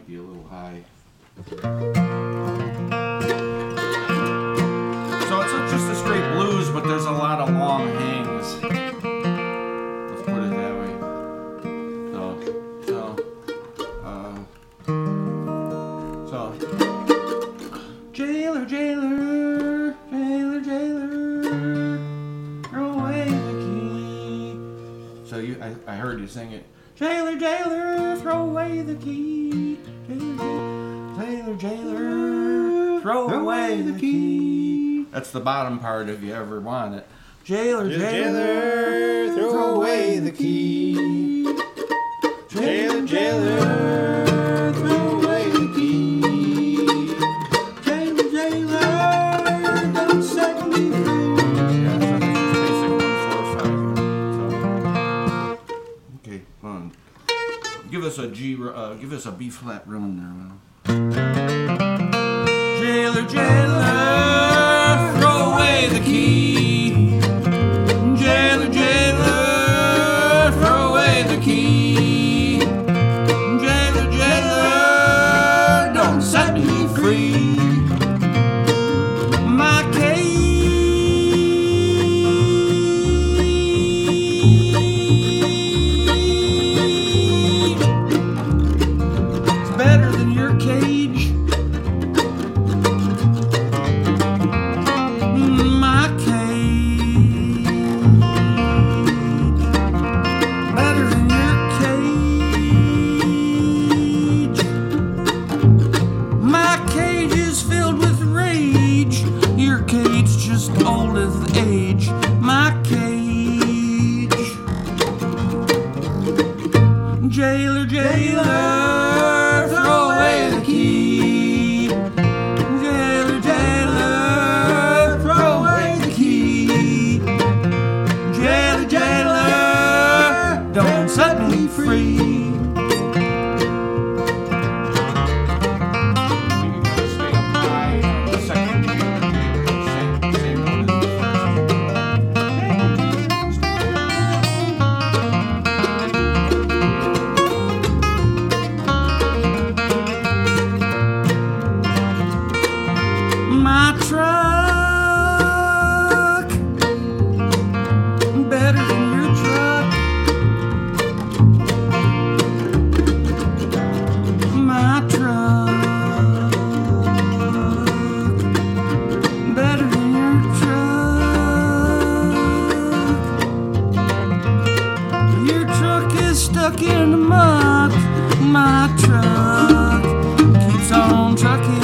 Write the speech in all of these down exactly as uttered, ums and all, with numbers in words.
might be a little high. So it's not just a straight blues, but there's a lot of long hangs. Let's put it that way. So, so, uh, so, jailer, jailer, jailer, jailer, throw away the key. So you, I, I heard you sing it. Jailer, jailer, throw away the key. Jailer, jailer, throw away the key. That's the bottom part if you ever want it. Jailer, jailer, throw away the key. Jailer, jailer, throw away the key. Jailer, jailer, don't set me free. Yeah, so that's just basic one, four, five. So, okay, hold on. Give us a G, uh, give us a B flat run there. Jailer, jailer, throw away the key. Jailer, jailer, throw away the key. Jailer, jailer, don't set me free. My cage is better than your cage. My cage better than your cage. My cage is filled with rage. Your cage just old as age. My cage. Jailer, jailer, throw away the key. Jailer, jailer, throw away the key. Jailer, jailer, don't set me free. My truck better than your truck. My truck better than your truck. Your truck is stuck in the mud. My truck keeps on trucking.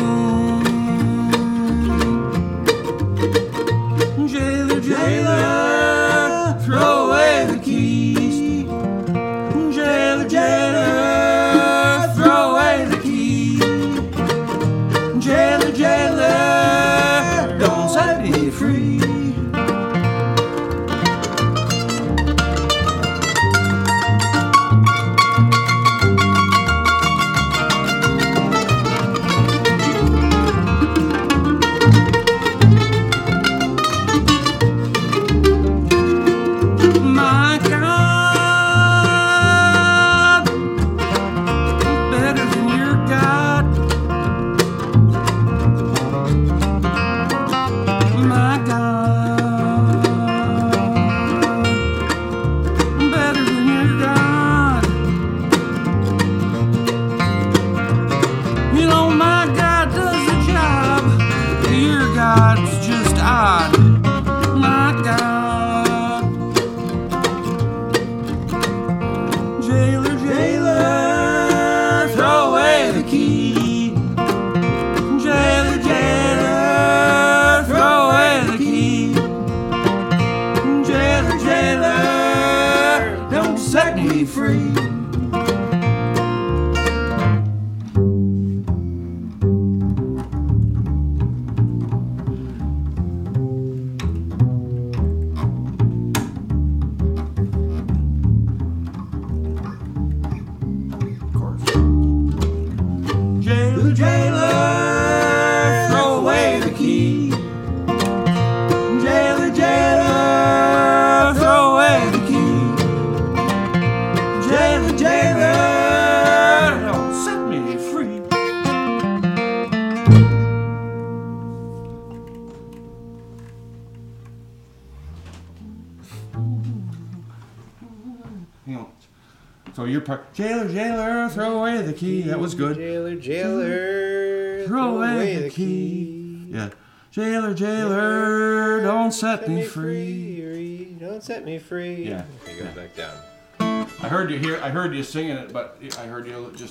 Jailer, jailer, throw away the keys. Jailer, jailer, throw away the key. Jailer, jailer, don't set me free. My God, better than your God. My God, better than your God. You know my God does the job. Your God's just odd. My God. Jailer, jailer, throw away the key. Jailer, jailer, throw away the key. Jailer, jailer, don't set me free. Jailer, jailer, throw away the key. Jailer, jailer, throw away the key. Jailer, jailer, don't set me free. So your part, jailer, jailer, throw away the key. That was good. Jailer, jailer, Throw away the key. Yeah. Jailer, jailer, don't set me free. Don't set me free. Yeah. Okay, go Yeah. back down. I heard you here. I heard you singing it, but I heard you just